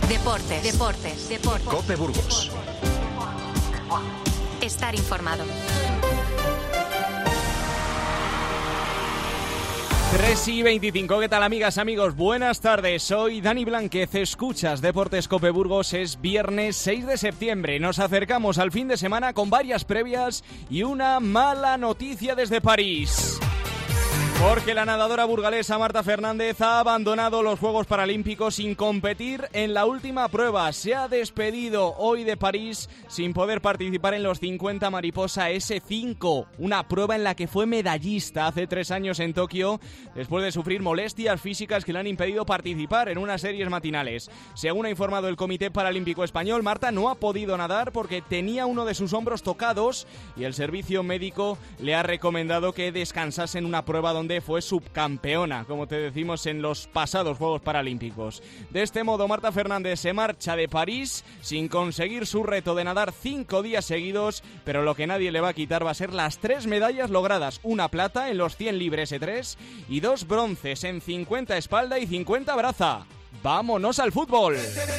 Deportes. COPE Burgos. Estar informado. 3:25, ¿qué tal, amigas, amigos? Buenas tardes, soy Dani Blánquez, escuchas Deportes COPE Burgos. Es viernes 6 de septiembre, nos acercamos al fin de semana con varias previas y una mala noticia desde París. Porque la nadadora burgalesa Marta Fernández ha abandonado los Juegos Paralímpicos sin competir en la última prueba. Se ha despedido hoy de París sin poder participar en los 50 mariposa S5, una prueba en la que fue medallista hace 3 años en Tokio, después de sufrir molestias físicas que le han impedido participar en unas series matinales. Según ha informado el Comité Paralímpico Español, Marta no ha podido nadar porque tenía uno de sus hombros tocados y el servicio médico le ha recomendado que descansase en una prueba donde fue subcampeona, como te decimos, en los pasados Juegos Paralímpicos. De este modo, Marta Fernández se marcha de París sin conseguir su reto de nadar 5 días seguidos, pero lo que nadie le va a quitar va a ser las 3 medallas logradas: una plata en los 100 libres S3 y 2 bronces en 50 espalda y 50 braza. ¡Vámonos al fútbol!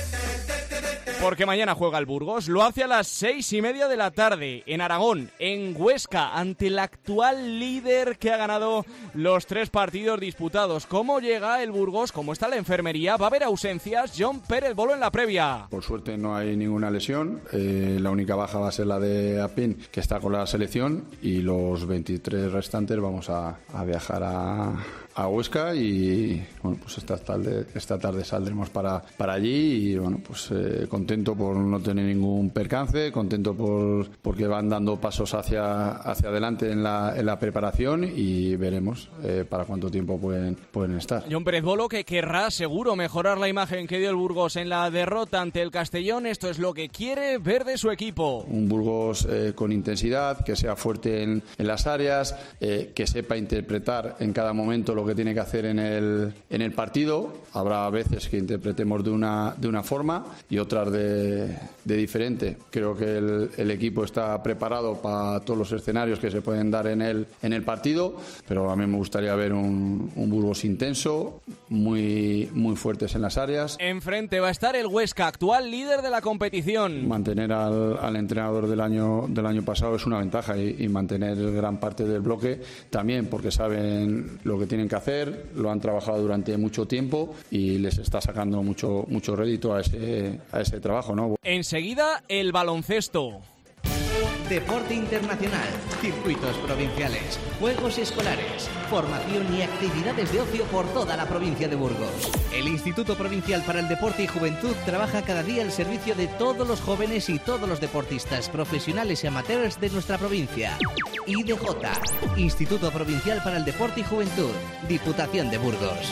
Porque mañana juega el Burgos, lo hace a las 6:30 de la tarde en Aragón, en Huesca, ante el actual líder que ha ganado los 3 partidos disputados. ¿Cómo llega el Burgos? ¿Cómo está la enfermería? ¿Va a haber ausencias? John Pérez Bolo en la previa. Por suerte no hay ninguna lesión, la única baja va a ser la de Apin, que está con la selección, y los 23 restantes vamos a viajar a Huesca y bueno, pues esta tarde saldremos para allí y bueno, pues contento por no tener ningún percance, contento porque van dando pasos hacia adelante en la preparación y veremos para cuánto tiempo pueden estar. John Pérez Bolo, que querrá seguro mejorar la imagen que dio el Burgos en la derrota ante el Castellón. Esto es lo que quiere ver de su equipo. Un Burgos con intensidad, que sea fuerte en las áreas, que sepa interpretar en cada momento lo que tiene que hacer en el partido. Habrá veces que interpretemos de una forma y otras de diferente. Creo que el equipo está preparado para todos los escenarios que se pueden dar en el partido, pero a mí me gustaría ver un Burgos intenso, muy, muy fuertes en las áreas. Enfrente va a estar el Huesca, actual líder de la competición. Mantener al entrenador del año pasado es una ventaja y mantener gran parte del bloque también, porque saben lo que tienen que hacer, lo han trabajado durante mucho tiempo y les está sacando mucho rédito a ese trabajo, ¿no? Enseguida, el baloncesto. Deporte internacional, circuitos provinciales, juegos escolares, formación y actividades de ocio por toda la provincia de Burgos. El Instituto Provincial para el Deporte y Juventud trabaja cada día al servicio de todos los jóvenes y todos los deportistas profesionales y amateurs de nuestra provincia. IDJ, Instituto Provincial para el Deporte y Juventud, Diputación de Burgos.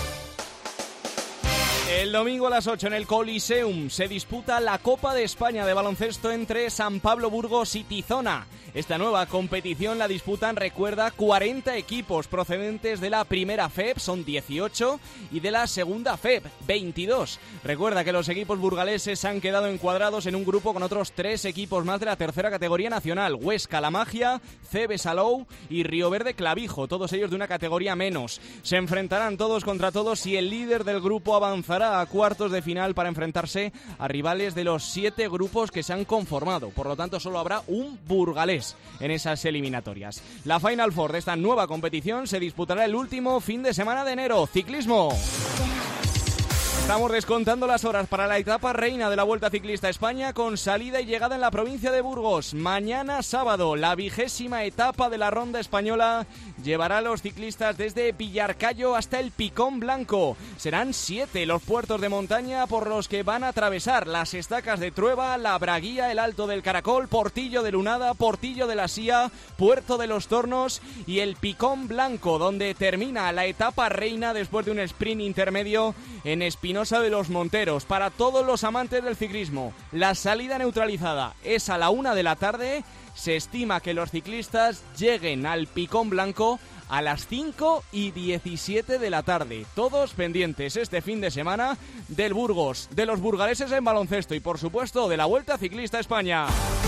El domingo a las 8 en el Coliseum se disputa la Copa de España de baloncesto entre San Pablo Burgos y Tizona. Esta nueva competición la disputan, recuerda, 40 equipos procedentes de la primera FEB, son 18, y de la segunda FEB, 22. Recuerda que los equipos burgaleses han quedado encuadrados en un grupo con otros 3 equipos más de la tercera categoría nacional: Huesca La Magia, CB Salou y Río Verde Clavijo, todos ellos de una categoría menos. Se enfrentarán todos contra todos y el líder del grupo avanzará a cuartos de final para enfrentarse a rivales de los 7 grupos que se han conformado. Por lo tanto, solo habrá un burgalés en esas eliminatorias. La Final Four de esta nueva competición se disputará el último fin de semana de enero. Ciclismo. Estamos descontando las horas para la etapa reina de la Vuelta Ciclista a España, con salida y llegada en la provincia de Burgos. Mañana sábado, la 20ª etapa de la Ronda Española llevará a los ciclistas desde Villarcayo hasta el Picón Blanco. Serán 7 los puertos de montaña por los que van a atravesar: las estacas de Trueba, la Braguía, el Alto del Caracol, Portillo de Lunada, Portillo de la Sía, Puerto de los Tornos y el Picón Blanco, donde termina la etapa reina después de un sprint intermedio en Espinosa de los Monteros. Para todos los amantes del ciclismo, la salida neutralizada es a la 1 de la tarde. Se estima que los ciclistas lleguen al Picón Blanco a las 5:17 de la tarde. Todos pendientes este fin de semana del Burgos, de los burgaleses en baloncesto y, por supuesto, de la Vuelta Ciclista a España.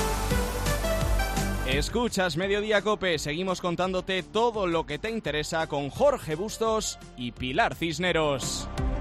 Escuchas Mediodía Cope, seguimos contándote todo lo que te interesa con Jorge Bustos y Pilar Cisneros.